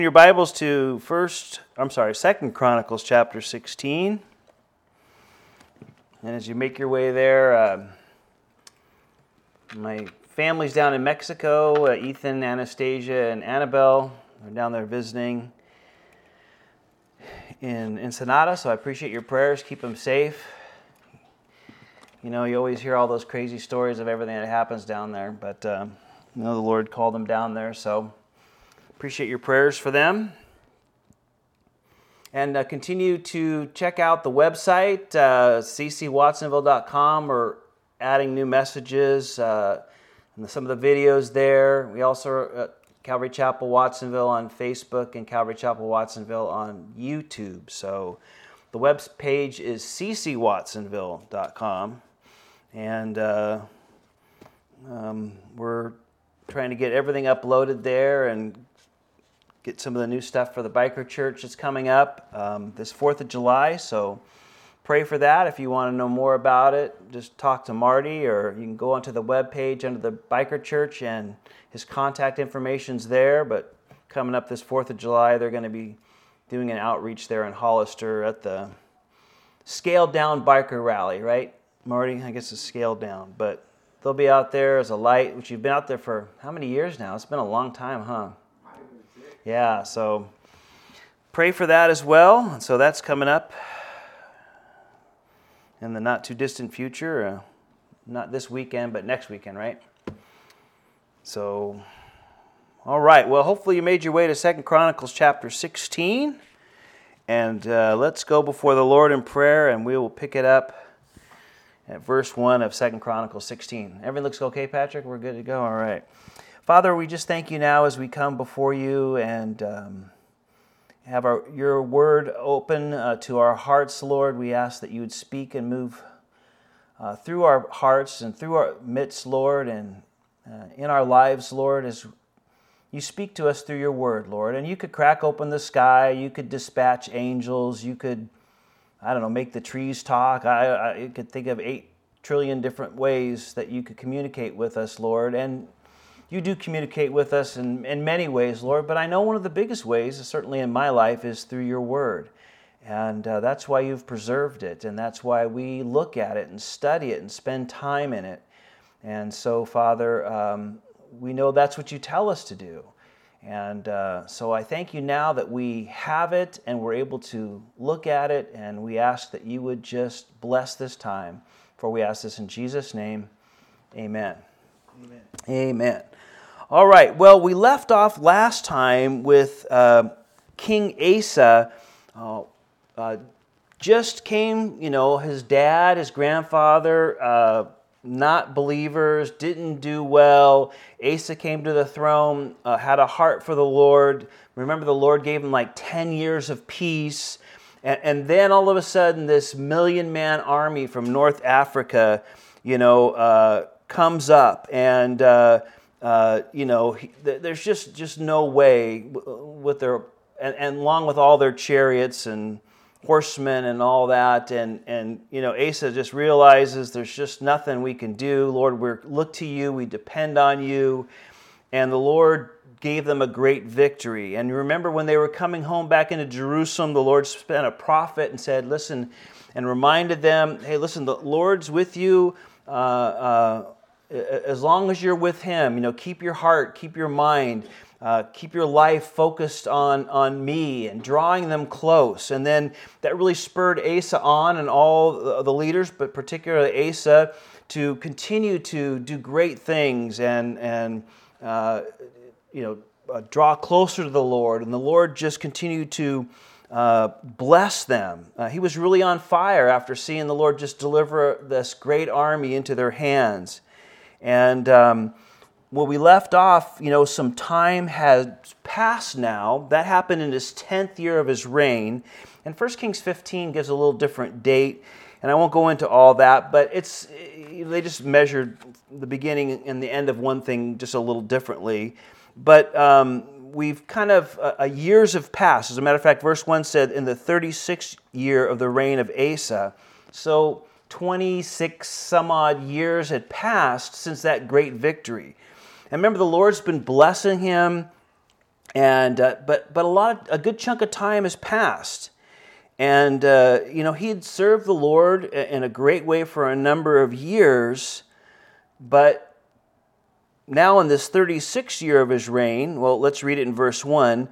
Your Bibles to Second Chronicles chapter 16. And as you make your way there, my family's down in Mexico. Ethan, Anastasia, and Annabelle are down there visiting in Ensenada, so I appreciate your prayers. Keep them safe. You know, you always hear all those crazy stories of everything that happens down there, but the Lord called them down there, so appreciate your prayers for them. And continue to check out the website, ccwatsonville.com. We're adding new messages and some of the videos there. We also are at Calvary Chapel Watsonville on Facebook and Calvary Chapel Watsonville on YouTube. So the web page is ccwatsonville.com. And we're trying to get everything uploaded there and get some of the new stuff for the Biker Church that's coming up this 4th of July. So pray for that. If you want to know more about it, just talk to Marty, or you can go onto the webpage under the Biker Church, and his contact information's there. But coming up this 4th of July, they're going to be doing an outreach there in Hollister at the Scaled Down Biker Rally, right, Marty? I guess it's scaled down. But they'll be out there as a light, which you've been out there for how many years now? It's been a long time, huh? Yeah, so pray for that as well. And so that's coming up in the not too distant future. Not this weekend, but next weekend, right? So, all right. Well, hopefully you made your way to 2 Chronicles chapter 16. And let's go before the Lord in prayer, and we will pick it up at verse 1 of 2 Chronicles 16. Everything looks okay, Patrick? We're good to go? All right. Father, we just thank you now as we come before you and have your word open to our hearts, Lord. We ask that you would speak and move through our hearts and through our midst, Lord, and in our lives, Lord, as you speak to us through your word, Lord. And you could crack open the sky, you could dispatch angels, you could, make the trees talk. I could think of 8 trillion different ways that you could communicate with us, Lord. And you do communicate with us in many ways, Lord, but I know one of the biggest ways, certainly in my life, is through your word. And that's why you've preserved it, and that's why we look at it and study it and spend time in it. And so, Father, we know that's what you tell us to do. And so I thank you now that we have it and we're able to look at it, and we ask that you would just bless this time. For we ask this in Jesus' name, amen. Amen. Amen. All right, well, we left off last time with King Asa. Just came, his dad, his grandfather, not believers, didn't do well. Asa came to the throne, had a heart for the Lord. Remember, the Lord gave him like 10 years of peace. And then all of a sudden, this 1,000,000-man army from North Africa, comes up, and there's just no way with their and along with all their chariots and horsemen and all that, and Asa just realizes there's just nothing we can do. Lord, we look to you, we depend on you, and the Lord gave them a great victory. And you remember when they were coming home back into Jerusalem, the Lord sent a prophet and said, listen, and reminded them, hey, listen, the Lord's with you. As long as you're with him, keep your heart, keep your mind, keep your life focused on me, and drawing them close. And then that really spurred Asa on, and all the leaders, but particularly Asa, to continue to do great things and draw closer to the Lord. And the Lord just continued to bless them. He was really on fire after seeing the Lord just deliver this great army into their hands. And when we left off, some time has passed now. That happened in his 10th year of his reign. And 1 Kings 15 gives a little different date. And I won't go into all that, but they just measured the beginning and the end of one thing just a little differently. But we've kind of, years have passed. As a matter of fact, verse 1 said, in the 36th year of the reign of Asa. So 26 some odd years had passed since that great victory. And remember, the Lord's been blessing him And but a good chunk of time has passed, and he had served the Lord in a great way for a number of years, but now in this 36th year of his reign, well, let's read it in verse 1.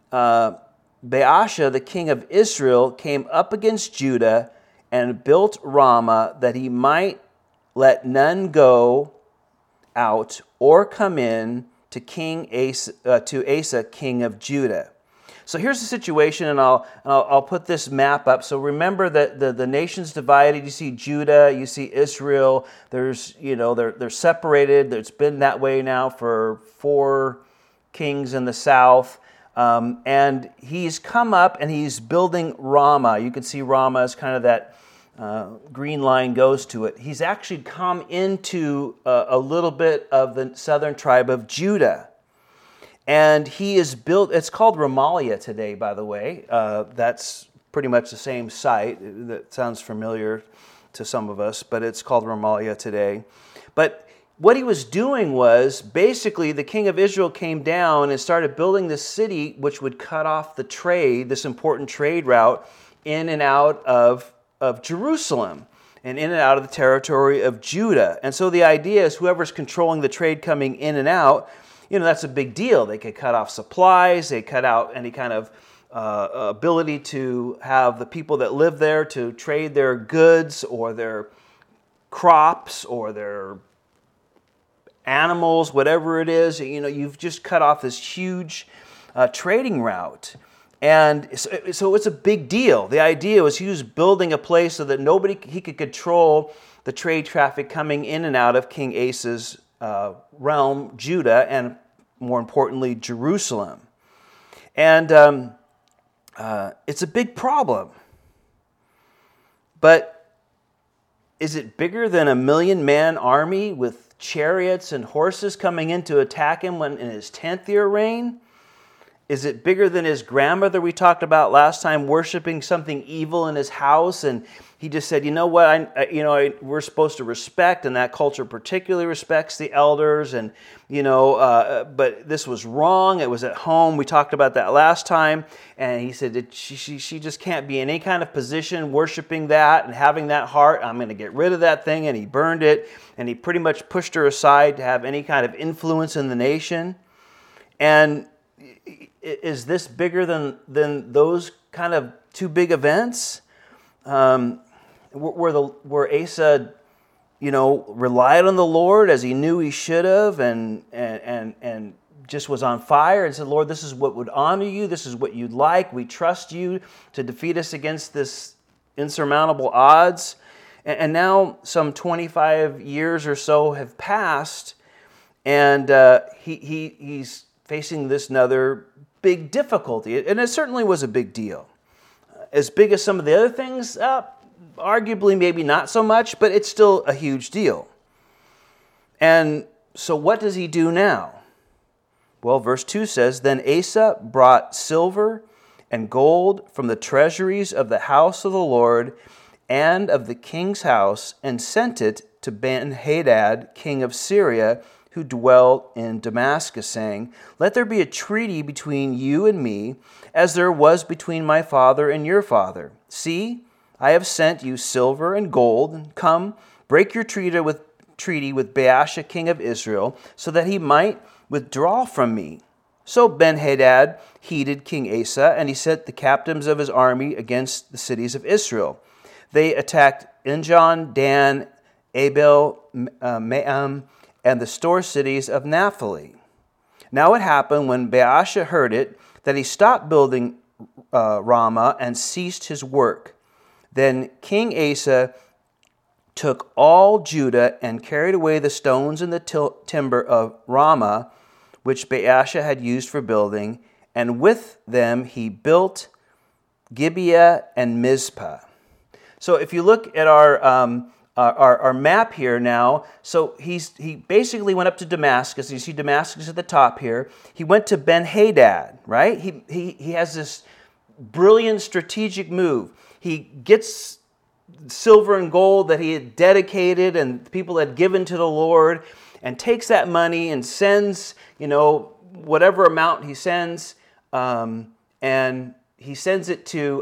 Baasha, the king of Israel, came up against Judah and built Ramah, that he might let none go out or come in to Asa, king of Judah. So here's the situation, and I'll put this map up. So remember that the nation's divided. You see Judah, you see Israel. There's they're separated. It's been that way now for 4 kings in the south. And he's come up and he's building Ramah. You can see Ramah as kind of that green line goes to it. He's actually come into a little bit of the southern tribe of Judah. And he is built, it's called Remaliah today, by the way. That's pretty much the same site. That sounds familiar to some of us, but it's called Remaliah today. But what he was doing was, basically, the king of Israel came down and started building this city, which would cut off the trade, this important trade route, in and out of Jerusalem and in and out of the territory of Judah. And so the idea is whoever's controlling the trade coming in and out, that's a big deal. They could cut off supplies, they cut out any kind of ability to have the people that live there to trade their goods or their crops or their animals, whatever it is. You've just cut off this huge trading route. And so it's a big deal. The idea was he was building a place so that he could control the trade traffic coming in and out of King Asa's realm, Judah, and more importantly, Jerusalem. And it's a big problem. But is it bigger than a 1,000,000-man army with chariots and horses coming in to attack him in his 10th year reign? Is it bigger than his grandmother we talked about last time, worshiping something evil in his house? And he just said, you know what, we're supposed to respect, and that culture particularly respects the elders. And, but this was wrong. It was at home. We talked about that last time. And he said that she just can't be in any kind of position worshiping that and having that heart. I'm going to get rid of that thing. And he burned it. And he pretty much pushed her aside to have any kind of influence in the nation. And is this bigger than those kind of 2 big events? Where Asa, relied on the Lord as he knew he should have, and just was on fire and said, Lord, this is what would honor you. This is what you'd like. We trust you to defeat us against this insurmountable odds. And now some 25 years or so have passed, and he's facing this another big difficulty. And it certainly was a big deal. As big as some of the other things, arguably maybe not so much, but it's still a huge deal. And so what does he do now? Well, verse 2 says, Then Asa brought silver and gold from the treasuries of the house of the Lord and of the king's house, and sent it to Ben-Hadad, king of Syria, who dwelt in Damascus, saying, Let there be a treaty between you and me, as there was between my father and your father. See, I have sent you silver and gold, and come, break your treaty with Baasha, king of Israel, so that he might withdraw from me. So Ben-Hadad heeded King Asa, and he sent the captains of his army against the cities of Israel. They attacked Enjon, Dan, Abel, Maam, and the store cities of Naphtali. Now it happened when Baasha heard it that he stopped building Ramah and ceased his work. Then King Asa took all Judah and carried away the stones and the timber of Ramah, which Baasha had used for building, and with them he built Gibeah and Mizpah. So if you look at our map here now, so he basically went up to Damascus. You see Damascus at the top here. He went to Ben-Hadad, right? He has this brilliant strategic move. He gets silver and gold that he had dedicated and people had given to the Lord, and takes that money and sends, whatever amount he sends, and he sends it to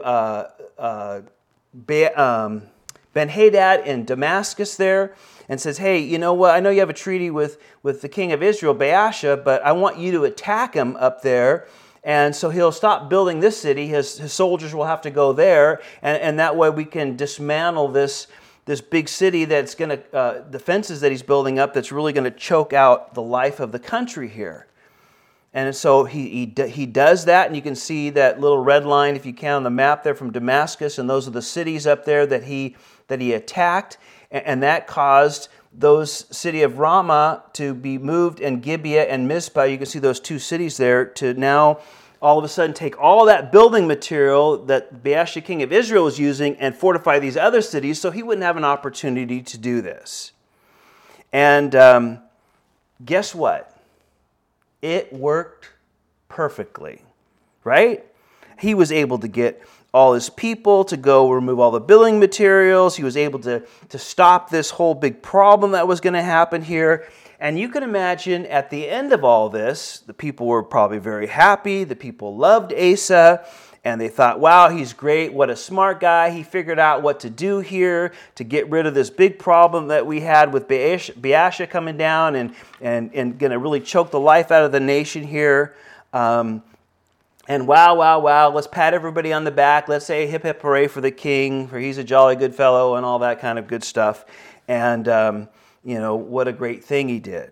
Ben-Hadad in Damascus there, and says, hey, you know what, I know you have a treaty with the king of Israel, Baasha, but I want you to attack him up there. And so he'll stop building this city. His soldiers will have to go there, and that way we can dismantle this big city that's going to, the fences that he's building up, that's really going to choke out the life of the country here. And so he does that, and you can see that little red line, if you can, on the map there from Damascus, and those are the cities up there that he attacked, and that caused those city of Ramah to be moved, and Gibeah and Mizpah, you can see those two cities there, to now all of a sudden take all that building material that Baasha, king of Israel, was using and fortify these other cities, so he wouldn't have an opportunity to do this. And guess what? It worked perfectly, right? He was able to get all his people to go remove all the building materials. He was able to stop this whole big problem that was going to happen here. And you can imagine at the end of all this, the people were probably very happy. The people loved Asa, and they thought, wow, he's great. What a smart guy. He figured out what to do here to get rid of this big problem that we had with Baasha coming down and going to really choke the life out of the nation here. And wow, let's pat everybody on the back. Let's say hip, hip, hooray for the king, for he's a jolly good fellow and all that kind of good stuff. And, what a great thing he did.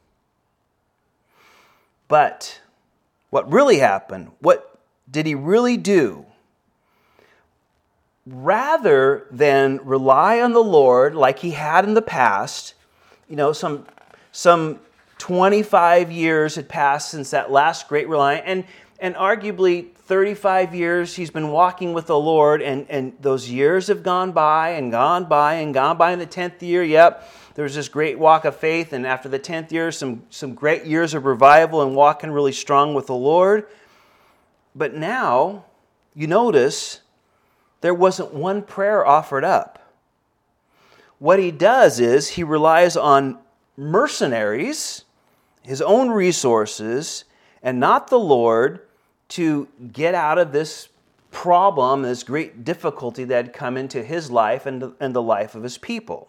But what really happened, what did he really do? Rather than rely on the Lord like he had in the past, some 25 years had passed since that last great reliance, and arguably 35 years he's been walking with the Lord, and those years have gone by and gone by and gone by. In the 10th year, yep, there was this great walk of faith, and after the 10th year, some great years of revival and walking really strong with the Lord. But now, you notice, there wasn't one prayer offered up. What he does is he relies on mercenaries, his own resources, and not the Lord, to get out of this problem, this great difficulty that had come into his life and the life of his people.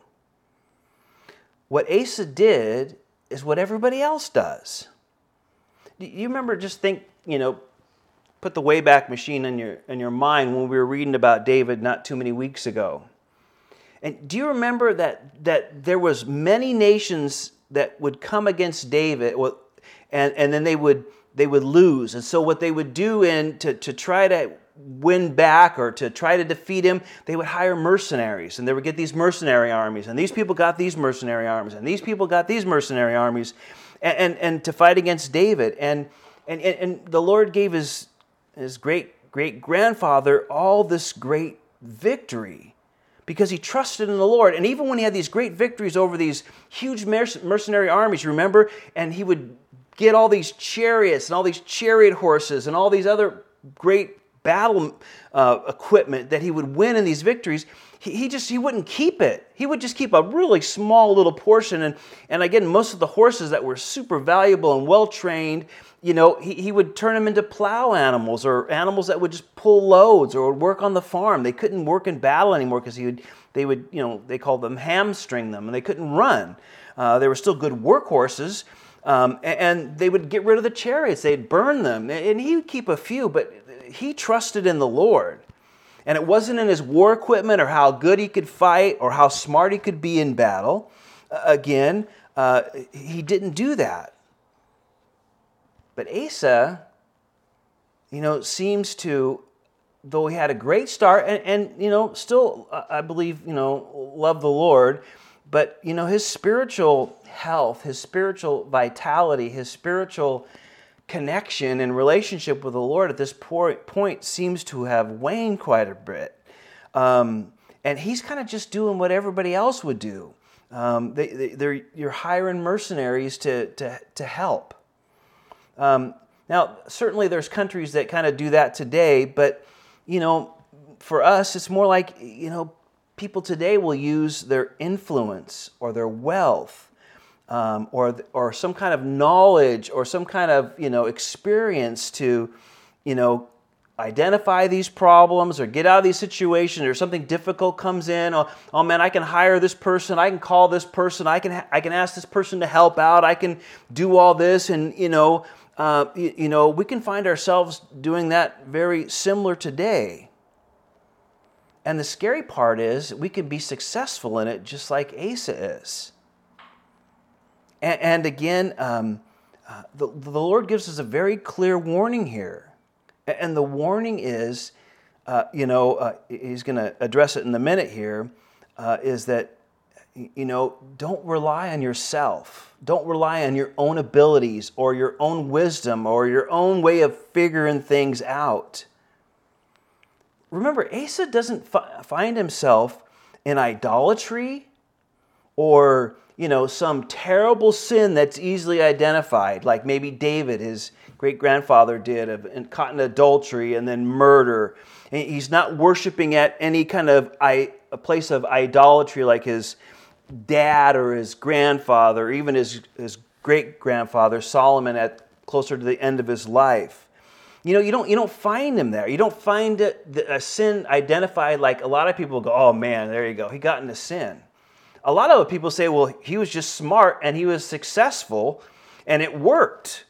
What Asa did is what everybody else does. You remember, just think, put the Wayback Machine in your mind when we were reading about David not too many weeks ago. And do you remember that there was many nations that would come against David, and then they would lose. And so what they would do to try to win back or to try to defeat him, they would hire mercenaries, and they would get these mercenary armies, and these people got these mercenary armies, and these people got these mercenary armies, and to fight against David. And the Lord gave his great-great-grandfather all this great victory because he trusted in the Lord. And even when he had these great victories over these huge mercenary armies, remember, and he would get all these chariots and all these chariot horses and all these other great battle equipment that he would win in these victories, he wouldn't keep it. He would just keep a really small little portion. And again, most of the horses that were super valuable and well-trained, he would turn them into plow animals or animals that would just pull loads or would work on the farm. They couldn't work in battle anymore because they called them hamstring them, and they couldn't run. They were still good workhorses. And they would get rid of the chariots. They'd burn them. And he would keep a few, but he trusted in the Lord. And it wasn't in his war equipment or how good he could fight or how smart he could be in battle. Again, he didn't do that. But Asa, seems to, though he had a great start and still, I believe, loved the Lord, but, his spiritual health, his spiritual vitality, his spiritual connection and relationship with the Lord at this point seems to have waned quite a bit. And he's kind of just doing what everybody else would do. You're hiring mercenaries to help. Now, certainly there's countries that kind of do that today, but, for us, it's more like, people today will use their influence or their wealth or some kind of knowledge or some kind of experience to identify these problems or get out of these situations, or something difficult comes in. Oh man, I can hire this person, I can call this person, I can ask this person to help out, I can do all this, and we can find ourselves doing that very similar today. And the scary part is we can be successful in it just like Asa is. And again, the Lord gives us a very clear warning here. And the warning is, he's going to address it in a minute here, is that, don't rely on yourself. Don't rely on your own abilities or your own wisdom or your own way of figuring things out. Remember, Asa doesn't find himself in idolatry or, some terrible sin that's easily identified, like maybe David, his great-grandfather, did, of caught in adultery and then murder. And he's not worshiping at any kind of a place of idolatry like his dad or his grandfather, or even his great-grandfather, Solomon, at closer to the end of his life. You don't find him there. You don't find a sin identified like a lot of people go, oh man, there you go, he got into sin. A lot of people say, well, he was just smart and he was successful and it worked.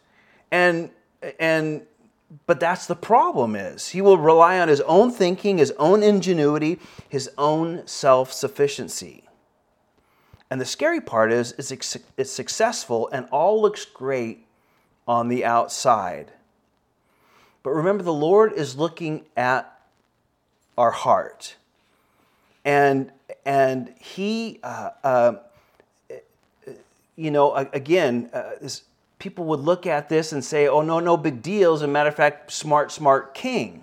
But that's the problem is he will rely on his own thinking, his own ingenuity, his own self-sufficiency. And the scary part is it's successful and all looks great on the outside. But remember, the Lord is looking at our heart. And he, people would look at this and say, oh, no big deal. As a matter of fact, smart king.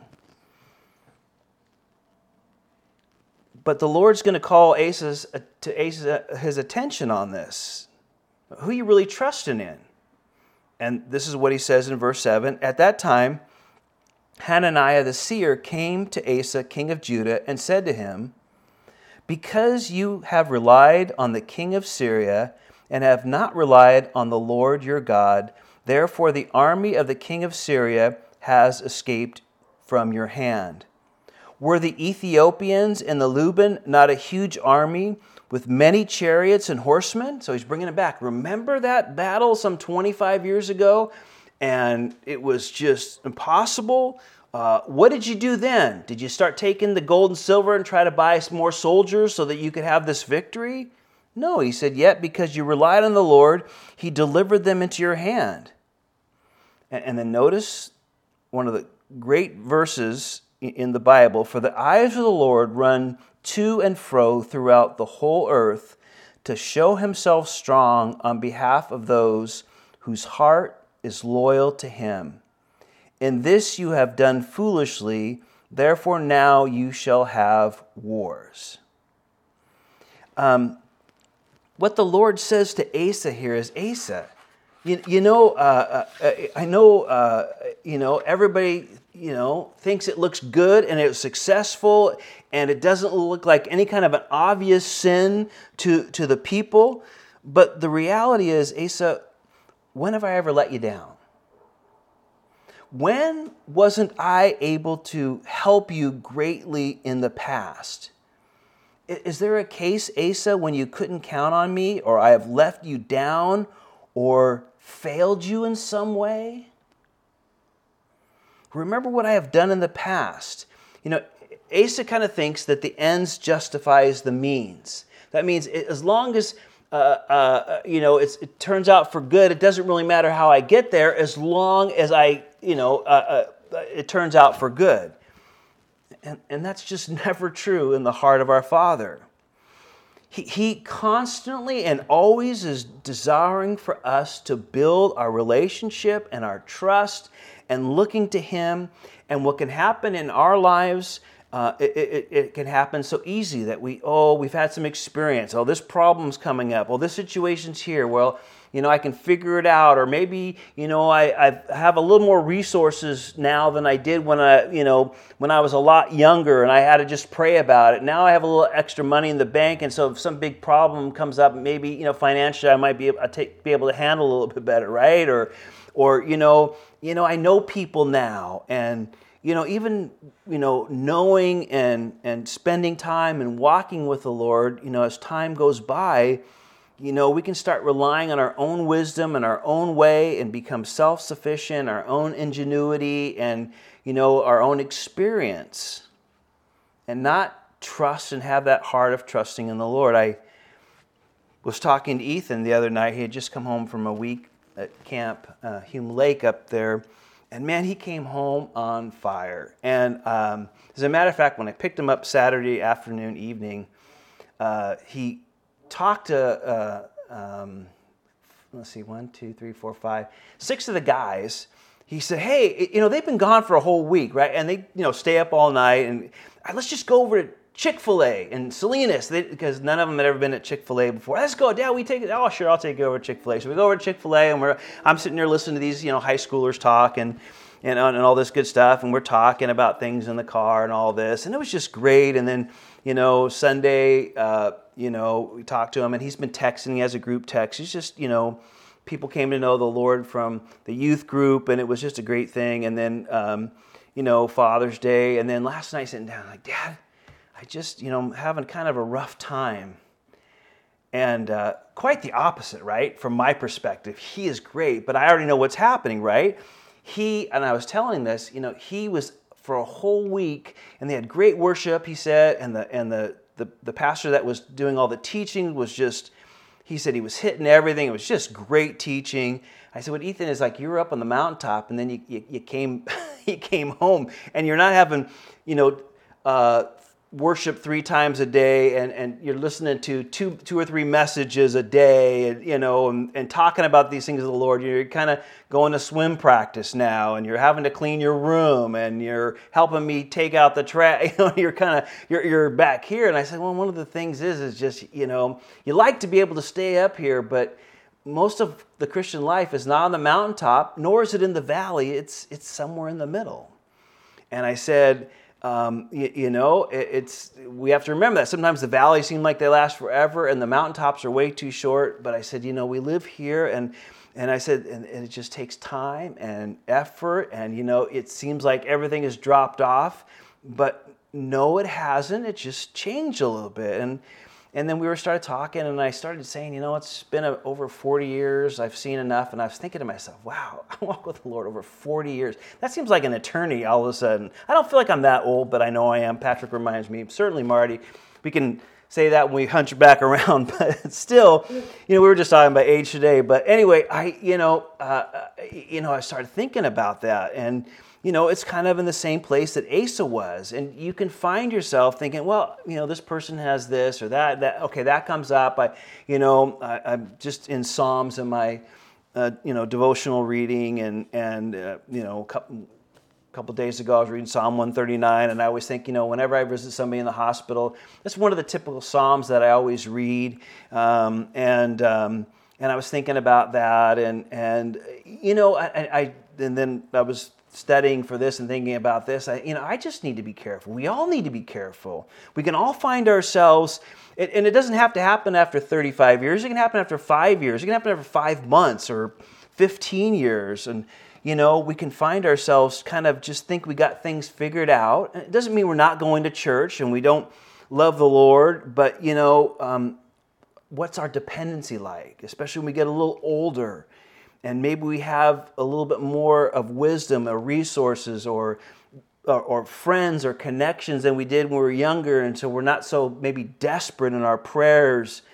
But the Lord's going to call Asa his attention on this. Who are you really trusting in? And this is what he says in verse 7. At that time, Hananiah the seer came to Asa, king of Judah, and said to him, because you have relied on the king of Syria and have not relied on the Lord your God, therefore the army of the king of Syria has escaped from your hand. Were the Ethiopians and the Luban not a huge army with many chariots and horsemen? So he's bringing it back. Remember that battle some 25 years ago? And it was just impossible. What did you do then? Did you start taking the gold and silver and try to buy some more soldiers so that you could have this victory? No, he said, yet because you relied on the Lord, he delivered them into your hand. And then notice one of the great verses in the Bible, for the eyes of the Lord run to and fro throughout the whole earth to show himself strong on behalf of those whose heart is loyal to him. In this you have done foolishly, therefore now you shall have wars. What the Lord says to Asa here is, Asa, I know, everybody, thinks it looks good and it's successful and it doesn't look like any kind of an obvious sin to the people. But the reality is, Asa, when have I ever let you down? When wasn't I able to help you greatly in the past? Is there a case, Asa, when you couldn't count on me, or I have left you down, or failed you in some way? Remember what I have done in the past. Asa kind of thinks that the ends justifies the means. That means as long as it turns out for good, it doesn't really matter how I get there, as long as it turns out for good. And that's just never true in the heart of our Father. He constantly and always is desiring for us to build our relationship and our trust and looking to Him. And what can happen in our lives, it can happen so easy that we've had some experience. Oh, this problem's coming up. Well, this situation's here. Well, I can figure it out, or maybe, I have a little more resources now than I did when I was a lot younger and I had to just pray about it. Now I have a little extra money in the bank, and so if some big problem comes up, maybe, financially I might be able to handle a little bit better, right? Or I know people now, and even knowing and spending time and walking with the Lord, as time goes by, we can start relying on our own wisdom and our own way and become self-sufficient, our own ingenuity and our own experience, and not trust and have that heart of trusting in the Lord. I was talking to Ethan the other night. He had just come home from a week at Camp Hume Lake up there. And man, he came home on fire. And as a matter of fact, when I picked him up Saturday afternoon, evening, he talked to, let's see, 1, 2, 3, 4, 5, 6 of the guys. He said, hey, they've been gone for a whole week, right? And they, stay up all night. And let's just go over to Chick-fil-A and Salinas, because none of them had ever been at Chick-fil-A before. Let's go, Dad, we take it. Oh, sure, I'll take you over to Chick-fil-A. So we go over to Chick-fil-A, and I'm sitting there listening to these, high schoolers talk and all this good stuff, and we're talking about things in the car and all this, and it was just great. And then, Sunday, we talked to him, and he's been texting. He has a group text. He's just, people came to know the Lord from the youth group, and it was just a great thing. And then, Father's Day, and then last night sitting down, like, Dad, I just, I'm having kind of a rough time. And quite the opposite, right? From my perspective, he is great, but I already know what's happening, right? And I was telling this, he was for a whole week, and they had great worship, he said, and the pastor that was doing all the teaching was just, he said he was hitting everything. It was just great teaching. I said, what Ethan is like, you were up on the mountaintop, and then you came, you came home, and you're not having, worship 3 times a day, and you're listening to two or three messages a day, and talking about these things of the Lord. You're kind of going to swim practice now, and you're having to clean your room, and you're helping me take out the trash. You're back here. And I said, well, one of the things is just, you like to be able to stay up here, but most of the Christian life is not on the mountaintop, nor is it in the valley. It's somewhere in the middle. And I said, we have to remember that sometimes the valleys seem like they last forever and the mountaintops are way too short. But I said, we live here, and I said, and it just takes time and effort, and it seems like everything has dropped off, but no, it hasn't. It just changed a little bit. And then we started talking, and I started saying, it's been over 40 years. I've seen enough. And I was thinking to myself, wow, I walk with the Lord over 40 years. That seems like an eternity all of a sudden. I don't feel like I'm that old, but I know I am. Patrick reminds me. Certainly, Marty. We can say that when we hunch back around. But still, we were just talking about age today. But anyway, I started thinking about that. And it's kind of in the same place that Asa was. And you can find yourself thinking, well, this person has this or that. Okay, that comes up. I'm just in Psalms in my, devotional reading. And a couple days ago, I was reading Psalm 139. And I always think, whenever I visit somebody in the hospital, that's one of the typical Psalms that I always read. And I was thinking about that. And then I was studying for this and thinking about this. I just need to be careful. We all need to be careful. We can all find ourselves, and it doesn't have to happen after 35 years. It can happen after 5 years. It can happen after 5 months or 15 years. And, we can find ourselves kind of just think we got things figured out. And it doesn't mean we're not going to church and we don't love the Lord, but, what's our dependency like, especially when we get a little older? And maybe we have a little bit more of wisdom or resources or friends or connections than we did when we were younger. And so we're not so maybe desperate in our prayers.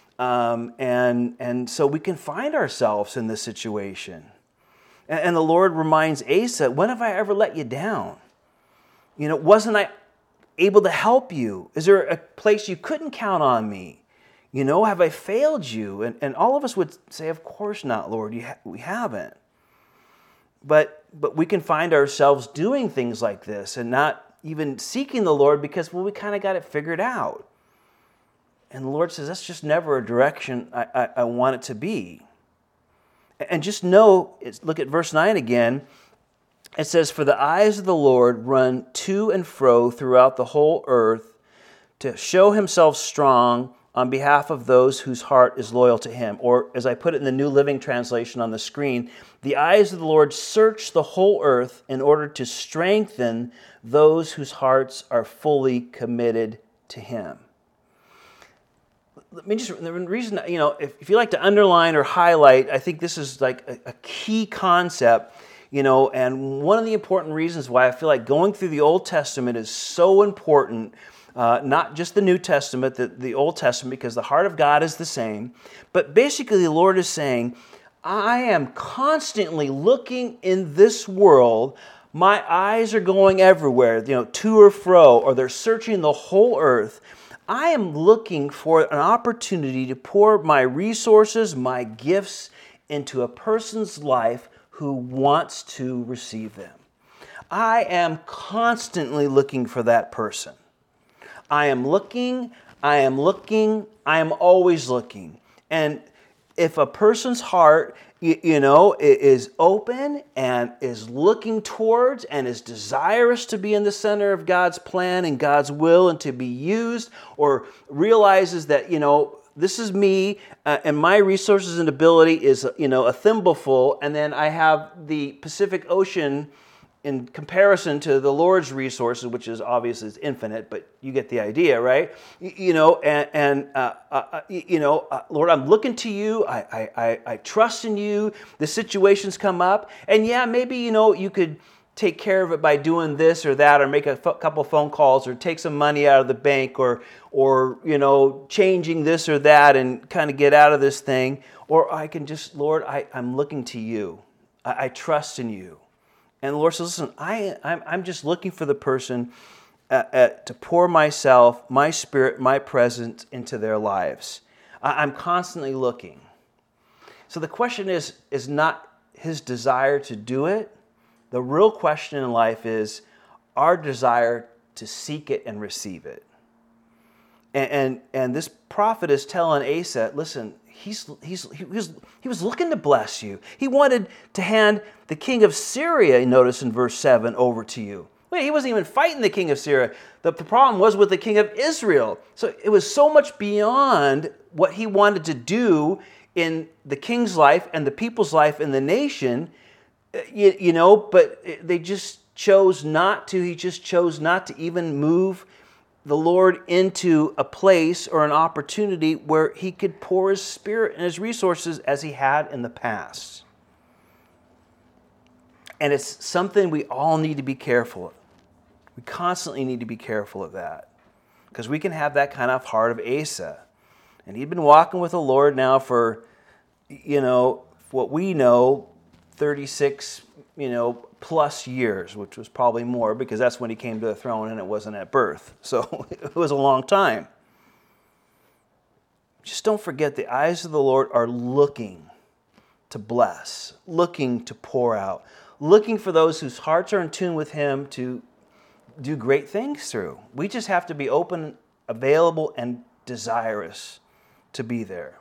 And so we can find ourselves in this situation. And the Lord reminds Asa, when have I ever let you down? Wasn't I able to help you? Is there a place you couldn't count on me? Have I failed you? And all of us would say, of course not, Lord, we haven't. But we can find ourselves doing things like this and not even seeking the Lord because, we kind of got it figured out. And the Lord says, that's just never a direction I want it to be. And just know, look at verse 9 again. It says, "For the eyes of the Lord run to and fro throughout the whole earth to show himself strong on behalf of those whose heart is loyal to him." Or, as I put it in the New Living Translation on the screen, "The eyes of the Lord search the whole earth in order to strengthen those whose hearts are fully committed to him." Let me just, the reason, if you like to underline or highlight, I think this is like a key concept, and one of the important reasons why I feel like going through the Old Testament is so important. Not just the New Testament, the Old Testament, because the heart of God is the same. But basically, the Lord is saying, I am constantly looking in this world. My eyes are going everywhere, to or fro, or they're searching the whole earth. I am looking for an opportunity to pour my resources, my gifts into a person's life who wants to receive them. I am constantly looking for that person. I am looking, I am always looking. And if a person's heart, is open and is looking towards and is desirous to be in the center of God's plan and God's will and to be used, or realizes that, this is me and my resources and ability is, a thimbleful, and then I have the Pacific Ocean in comparison to the Lord's resources, which is obviously infinite, but you get the idea, right? Lord, I'm looking to you. I trust in you. The situations come up, and maybe you could take care of it by doing this or that, or make a couple phone calls, or take some money out of the bank, or changing this or that, and kind of get out of this thing. Or I can just, Lord, I'm looking to you. I trust in you. And the Lord says, listen, I'm just looking for the person to pour myself, my spirit, my presence into their lives. I'm constantly looking. So the question is not his desire to do it. The real question in life is our desire to seek it and receive it. And this prophet is telling Asa, listen, he was looking to bless you. He wanted to hand the king of Syria, notice in verse 7, over to you. Wait, he wasn't even fighting the king of Syria. The problem was with the king of Israel. So it was so much beyond what he wanted to do in the king's life and the people's life in the nation, but they just chose not to. He just chose not to even move the Lord into a place or an opportunity where he could pour his spirit and his resources as he had in the past. And it's something we all need to be careful of. We constantly need to be careful of that, because we can have that kind of heart of Asa. And he'd been walking with the Lord now for, what we know, 36, plus years, which was probably more, because that's when he came to the throne and it wasn't at birth. So it was a long time. Just don't forget, the eyes of the Lord are looking to bless, looking to pour out, looking for those whose hearts are in tune with him to do great things through. We just have to be open, available, and desirous to be there.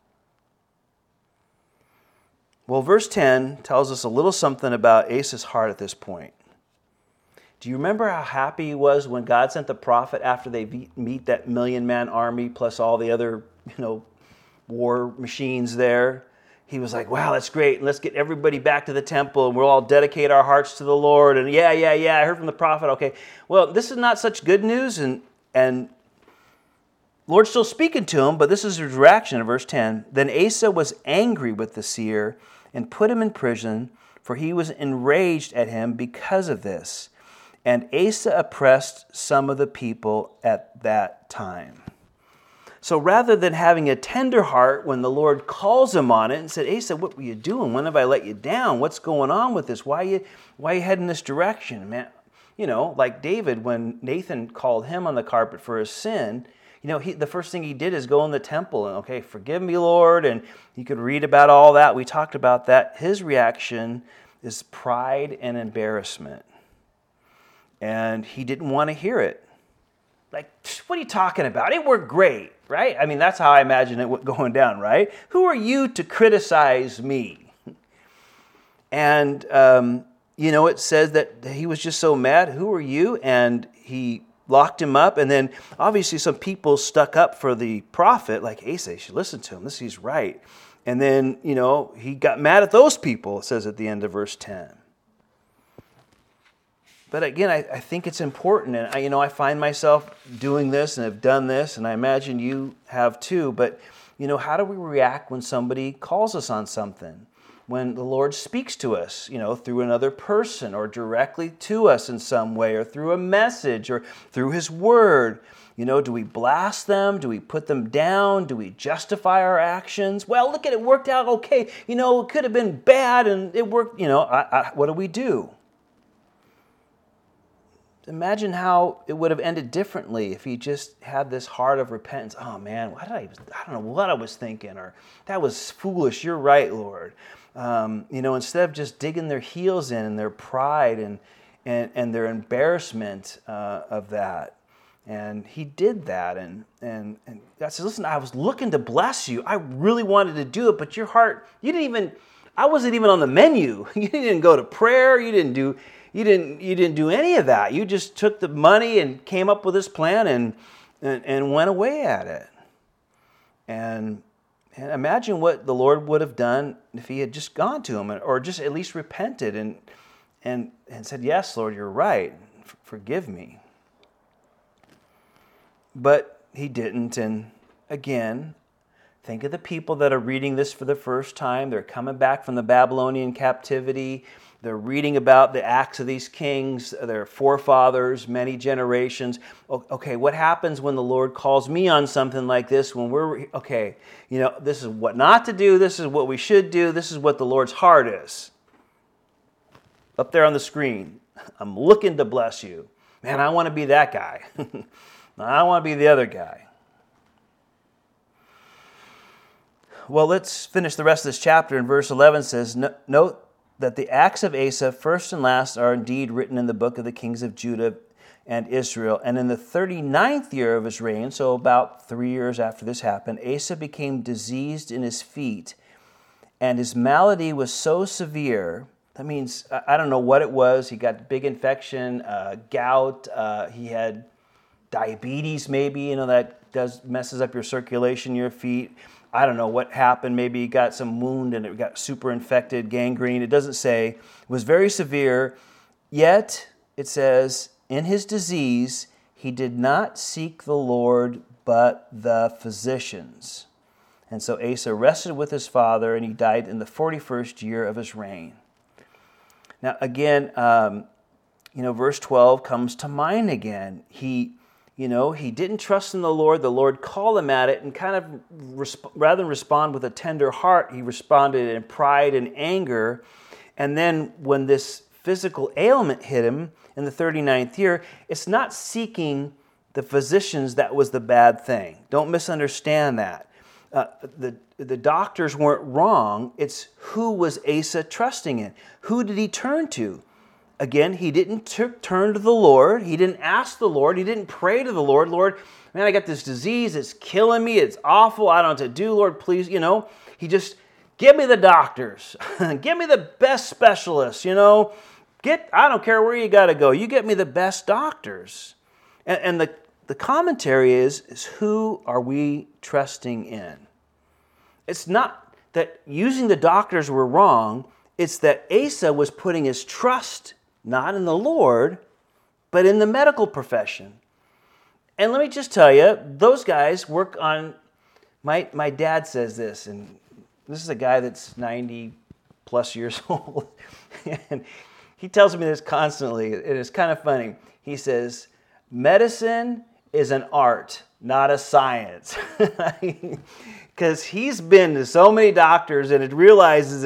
Well, verse 10 tells us a little something about Asa's heart at this point. Do you remember how happy he was when God sent the prophet after they meet that 1,000,000-man army plus all the other, war machines there? He was like, wow, that's great. Let's get everybody back to the temple and we'll all dedicate our hearts to the Lord. And yeah, I heard from the prophet. Okay, well, this is not such good news. And Lord's still speaking to him, but this is his reaction in verse 10. Then Asa was angry with the seer and put him in prison, for he was enraged at him because of this. And Asa oppressed some of the people at that time. So rather than having a tender heart when the Lord calls him on it and said, Asa, what were you doing? When have I let you down? What's going on with this? Why are you heading this direction, man? Like David, when Nathan called him on the carpet for his sin, the first thing he did is go in the temple and, okay, forgive me, Lord. And you could read about all that. We talked about that. His reaction is pride and embarrassment. And he didn't want to hear it. Like, what are you talking about? It worked great, right? I mean, that's how I imagine it going down, right? Who are you to criticize me? And, it says that he was just so mad. Who are you? And he locked him up. And then obviously some people stuck up for the prophet, like Asa, you should listen to him. He's right. And then, he got mad at those people, it says at the end of verse 10. But again, I think it's important. And, I find myself doing this and have done this, and I imagine you have too. But, how do we react when somebody calls us on something? When the Lord speaks to us, through another person or directly to us in some way or through a message or through His Word. Do we blast them? Do we put them down? Do we justify our actions? Well, look at it, worked out okay. It could have been bad and it worked, what do we do? Imagine how it would have ended differently if he just had this heart of repentance. Oh man, I don't know what I was thinking, or that was foolish. You're right, Lord. Instead of just digging their heels in and their pride and their embarrassment of that. And he did that, and God says, listen, I was looking to bless you. I really wanted to do it, but your heart, I wasn't even on the menu. You didn't go to prayer. You didn't do any of that. You just took the money and came up with this plan and went away at it. And imagine what the Lord would have done if he had just gone to him or just at least repented and said, yes, Lord, you're right. Forgive me. But he didn't. And again, think of the people that are reading this for the first time. They're coming back from the Babylonian captivity. They're reading about the acts of these kings, their forefathers, many generations. Okay, what happens when the Lord calls me on something like this? When this is what not to do. This is what we should do. This is what the Lord's heart is. Up there on the screen, I'm looking to bless you. Man, I want to be that guy. I want to be the other guy. Well, let's finish the rest of this chapter. In verse 11 says, note that the acts of Asa, first and last, are indeed written in the book of the kings of Judah and Israel. And in the 39th year of his reign, so about 3 years after this happened, Asa became diseased in his feet, and his malady was so severe. That means, I don't know what it was. He got big infection, gout. He had diabetes maybe, that messes up your circulation in your feet. I don't know what happened. Maybe he got some wound and it got super infected, gangrene. It doesn't say. It was very severe. Yet, it says, in his disease, he did not seek the Lord, but the physicians. And so Asa rested with his father, and he died in the 41st year of his reign. Now, again, verse 12 comes to mind again. He didn't trust in the Lord. The Lord called him at it, and kind of rather than respond with a tender heart, he responded in pride and anger. And then when this physical ailment hit him in the 39th year, it's not seeking the physicians that was the bad thing. Don't misunderstand that. The doctors weren't wrong. It's who was Asa trusting in? Who did he turn to? Again, he didn't turn to the Lord. He didn't ask the Lord. He didn't pray to the Lord. Lord, man, I got this disease. It's killing me. It's awful. I don't know what to do. Lord, please, He just, give me the doctors. Give me the best specialists, I don't care where you got to go. You get me the best doctors. And the commentary is who are we trusting in? It's not that using the doctors were wrong. It's that Asa was putting his trust not in the Lord, but in the medical profession. And let me just tell you, those guys work on, my dad says this, and this is a guy that's 90 plus years old, and he tells me this constantly, and it's kind of funny. He says, medicine is an art, not a science. Because he's been to so many doctors, and it realizes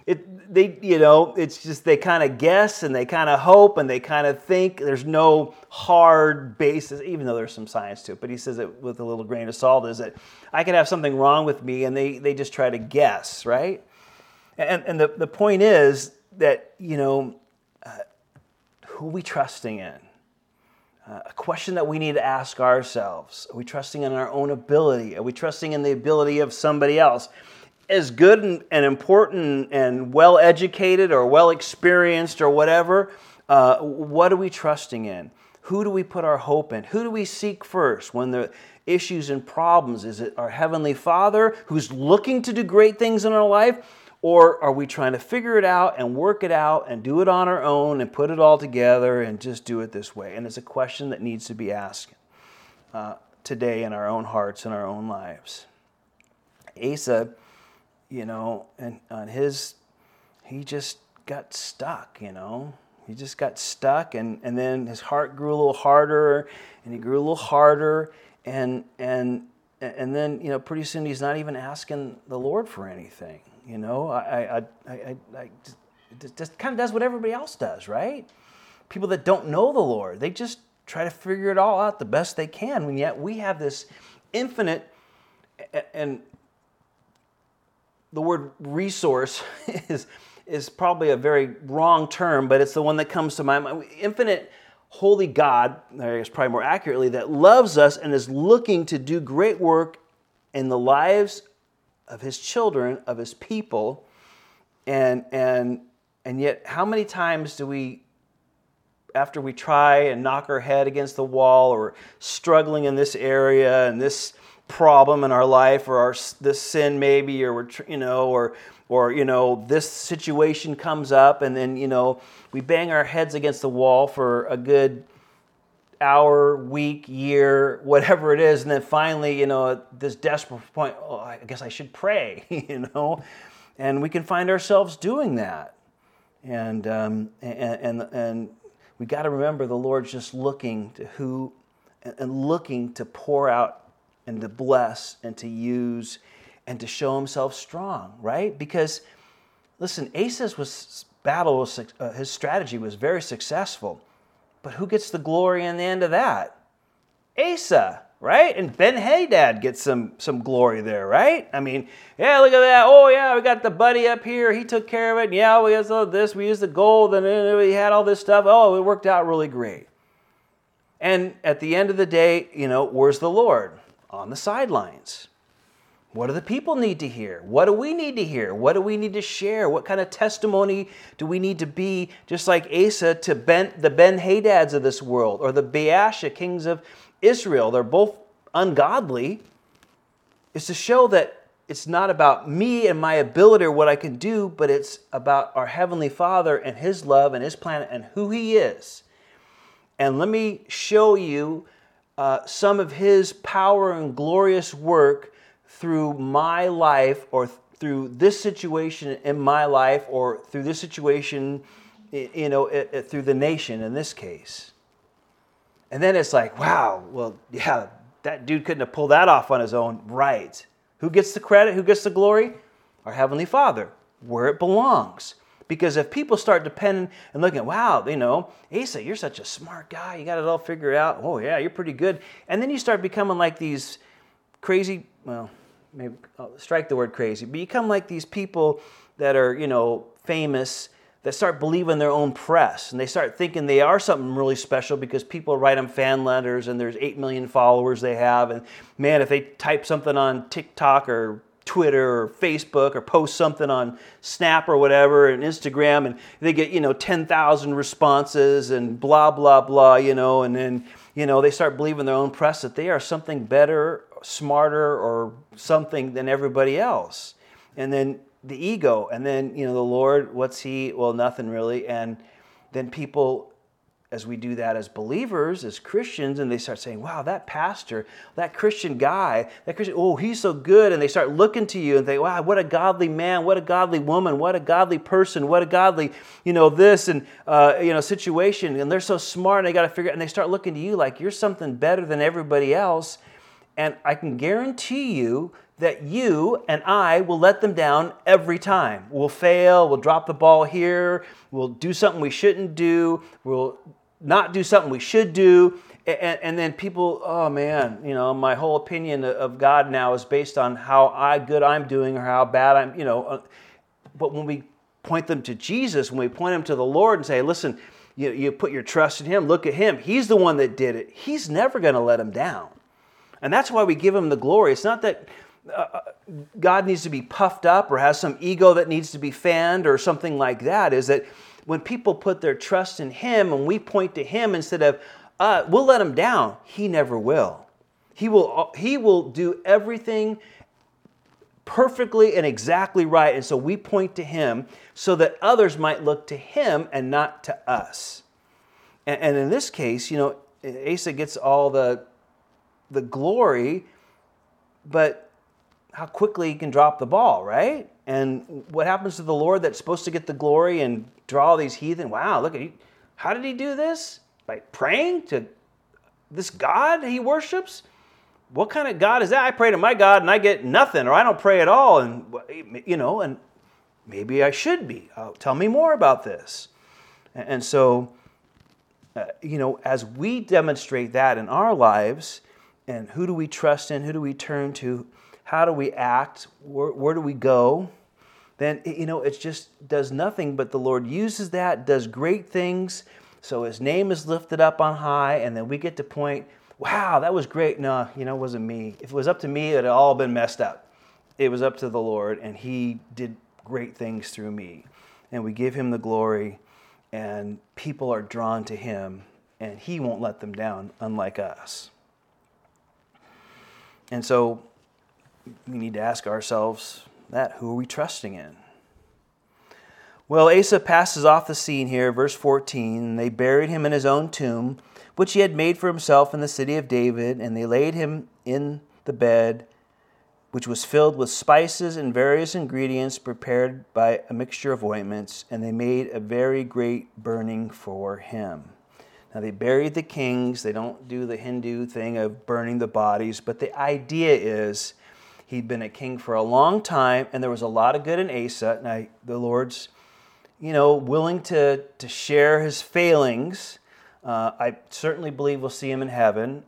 it's just they kind of guess and they kind of hope and they kind of think. There's no hard basis, even though there's some science to it. But he says it with a little grain of salt, is that I could have something wrong with me and they just try to guess, right? And the point is that, who are we trusting in? A question that we need to ask ourselves. Are we trusting in our own ability? Are we trusting in the ability of somebody else? as good and important and well-educated or well-experienced or whatever, what are we trusting in? Who do we put our hope in? Who do we seek first when the issues and problems? Is it our Heavenly Father who's looking to do great things in our life? Or are we trying to figure it out and work it out and do it on our own and put it all together and just do it this way? And it's a question that needs to be asked today in our own hearts and our own lives. Asa, and he just got stuck, He just got stuck, and then his heart grew a little harder, and he grew a little harder, and then pretty soon he's not even asking the Lord for anything. Just kind of does what everybody else does, right? People that don't know the Lord, they just try to figure it all out the best they can, and yet we have this infinite, and the word resource is probably a very wrong term, but it's the one that comes to my mind. Infinite, holy God, I guess probably more accurately, that loves us and is looking to do great work in the lives of His children, of His people, and yet how many times do we, after we try and knock our head against the wall, or struggling in this area and this problem in our life, or this sin maybe, or this situation comes up, and then we bang our heads against the wall for a good hour, week, year, whatever it is, and then finally, at this desperate point, I guess I should pray, and we can find ourselves doing that, and we got to remember the Lord's just looking to pour out and to bless and to use and to show Himself strong, right? Because, listen, Asa's battle, his strategy was very successful. But who gets the glory in the end of that? Asa, right? And Ben-Hadad gets some glory there, right? I mean, yeah, look at that. Oh, yeah, we got the buddy up here. He took care of it. Yeah, we used all this. We used the gold, and we had all this stuff. Oh, it worked out really great. And at the end of the day, where's the Lord? On the sidelines. What do the people need to hear? What do we need to hear? What do we need to share? What kind of testimony do we need to be, just like Asa, to the Ben-Hadads of this world, or the Baasha, kings of Israel? They're both ungodly. It's to show that it's not about me and my ability or what I can do, but it's about our Heavenly Father and His love and His plan and who He is. And let me show you some of His power and glorious work through my life, or through this situation in my life, or through this situation, through the nation in this case. And then it's like, wow, well, yeah, that dude couldn't have pulled that off on his own. Right. Who gets the credit? Who gets the glory? Our Heavenly Father, where it belongs. Because if people start depending and looking, wow, Asa, you're such a smart guy. You got it all figured out. Oh, yeah, you're pretty good. And then you start becoming like these crazy, well, maybe I'll strike the word crazy, but you become like these people that are, famous, that start believing their own press, and they start thinking they are something really special because people write them fan letters, and there's 8 million followers they have, and man, if they type something on TikTok or Twitter or Facebook, or post something on Snap or whatever, and Instagram, and they get 10,000 responses and blah blah blah, and then they start believing their own press that they are something better, smarter, or something than everybody else. And then the ego, and then the Lord, what's He? Well, nothing really. And then people, as we do that as believers, as Christians, and they start saying, wow, that pastor, that Christian guy, oh, he's so good. And they start looking to you and think, wow, what a godly man, what a godly woman, what a godly person, what a godly, this and, situation. And they're so smart, and they got to figure out, and they start looking to you like you're something better than everybody else. And I can guarantee you that you and I will let them down every time. We'll fail, we'll drop the ball here, we'll do something we shouldn't do, we'll not do something we should do, and then people, oh man, my whole opinion of God now is based on how good I'm doing or how bad I'm, but when we point them to Jesus, when we point them to the Lord and say, listen, you put your trust in Him, look at Him, He's the one that did it, He's never going to let them down. And that's why we give Him the glory. It's not that God needs to be puffed up or has some ego that needs to be fanned or something like that, is that when people put their trust in Him and we point to Him instead of, we'll let Him down, He never will. He will do everything perfectly and exactly right. And so we point to Him so that others might look to Him and not to us. And in this case, Asa gets all the glory, but how quickly he can drop the ball, right? And what happens to the Lord that's supposed to get the glory and draw these heathen? Wow, look at you. How did He do this? By praying to this God He worships? What kind of God is that? I pray to my God and I get nothing, or I don't pray at all. And, and maybe I should be. Tell me more about this. And so, as we demonstrate that in our lives, and who do we trust in, who do we turn to, how do we act, where do we go, then, it just does nothing but the Lord uses that, does great things, so His name is lifted up on high, and then we get to point, wow, that was great. No, it wasn't me. If it was up to me, it had all been messed up. It was up to the Lord, and He did great things through me. And we give Him the glory, and people are drawn to Him, and He won't let them down, unlike us. And so we need to ask ourselves that, who are we trusting in? Well, Asa passes off the scene here, verse 14. They buried him in his own tomb, which he had made for himself in the city of David, and they laid him in the bed, which was filled with spices and various ingredients prepared by a mixture of ointments, and they made a very great burning for him. Now, they buried the kings. They don't do the Hindu thing of burning the bodies, but the idea is he'd been a king for a long time, and there was a lot of good in Asa. Now, the Lord's, willing to share his failings. I certainly believe we'll see him in heaven.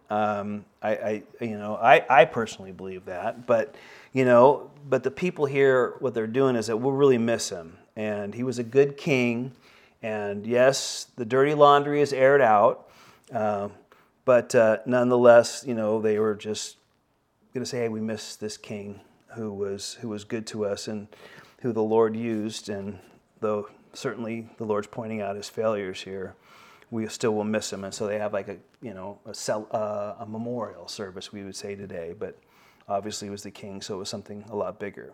I personally believe that, but the people here, what they're doing is that we'll really miss him. And he was a good king, and yes, the dirty laundry is aired out, but nonetheless, they were just going to say, hey, we miss this king who was good to us and who the Lord used, and though certainly the Lord's pointing out his failures here, we still will miss him. And so they have like a memorial service, we would say today, but obviously he was the king, so it was something a lot bigger.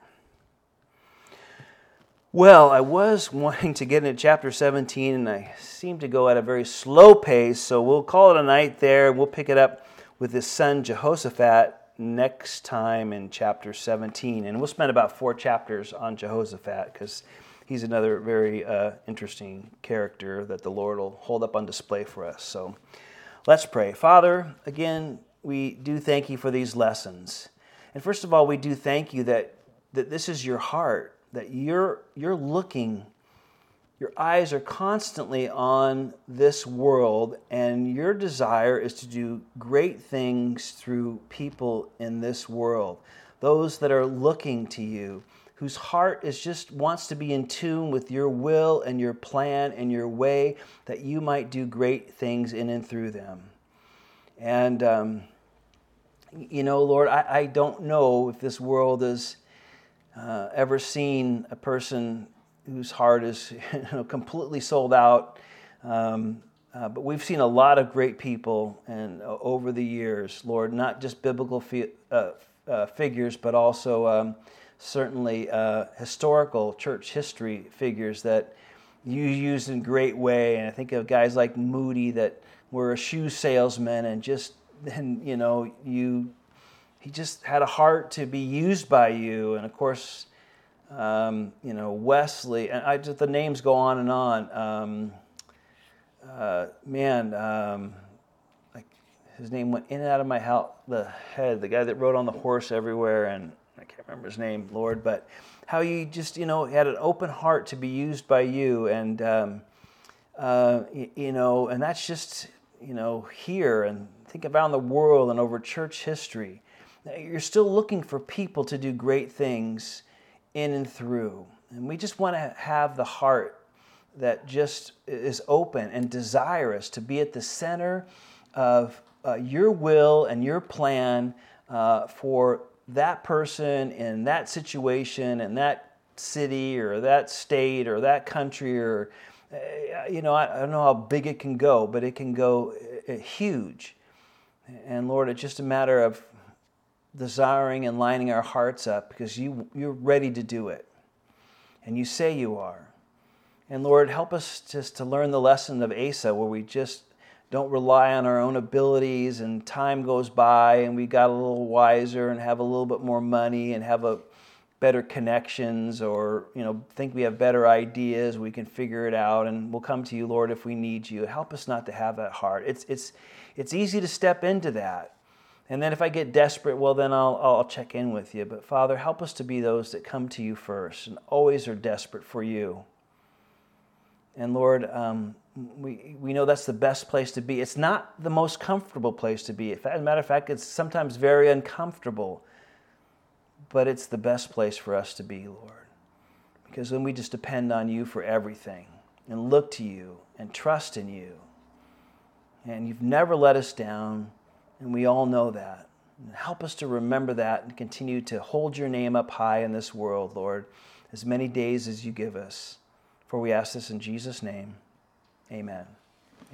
Well, I was wanting to get into chapter 17, and I seem to go at a very slow pace, so we'll call it a night there. We'll pick it up with his son Jehoshaphat next time in chapter 17, and we'll spend about 4 chapters on Jehoshaphat because he's another very interesting character that the Lord will hold up on display for us. So let's pray. Father, again, we do thank you for these lessons. And first of all, we do thank you that this is your heart, that you're looking, your eyes are constantly on this world, and your desire is to do great things through people in this world, those that are looking to you, whose heart wants to be in tune with your will and your plan and your way, that you might do great things in and through them. And, Lord, I don't know if this world has ever seen a person whose heart is completely sold out. But we've seen a lot of great people and over the years, Lord, not just biblical figures, but also certainly historical church history figures that you used in a great way. And I think of guys like Moody that were a shoe salesman, and he just had a heart to be used by you. And of course, Wesley, and the names go on and on. Like his name went in and out of my head. The guy that rode on the horse everywhere, and I can't remember his name, Lord, but how you just, had an open heart to be used by you, and and that's just, here, and think around the world and over church history. You're still looking for people to do great things in and through. And we just want to have the heart that just is open and desirous to be at the center of your will and your plan for that person in that situation in that city or that state or that country or, I don't know how big it can go, but it can go huge. And Lord, it's just a matter of desiring and lining our hearts up because you're ready to do it. And you say you are. And Lord, help us just to learn the lesson of Asa where we just don't rely on our own abilities and time goes by and we got a little wiser and have a little bit more money and have a better connections or, think we have better ideas, we can figure it out and we'll come to you, Lord, if we need you. Help us not to have that heart. It's easy to step into that. And then if I get desperate, well, then I'll check in with you. But Father, help us to be those that come to you first and always are desperate for you. And Lord, we know that's the best place to be. It's not the most comfortable place to be. As a matter of fact, it's sometimes very uncomfortable. But it's the best place for us to be, Lord. Because when we just depend on you for everything and look to you and trust in you. And you've never let us down, and we all know that. And help us to remember that and continue to hold your name up high in this world, Lord, as many days as you give us. For we ask this in Jesus' name. Amen.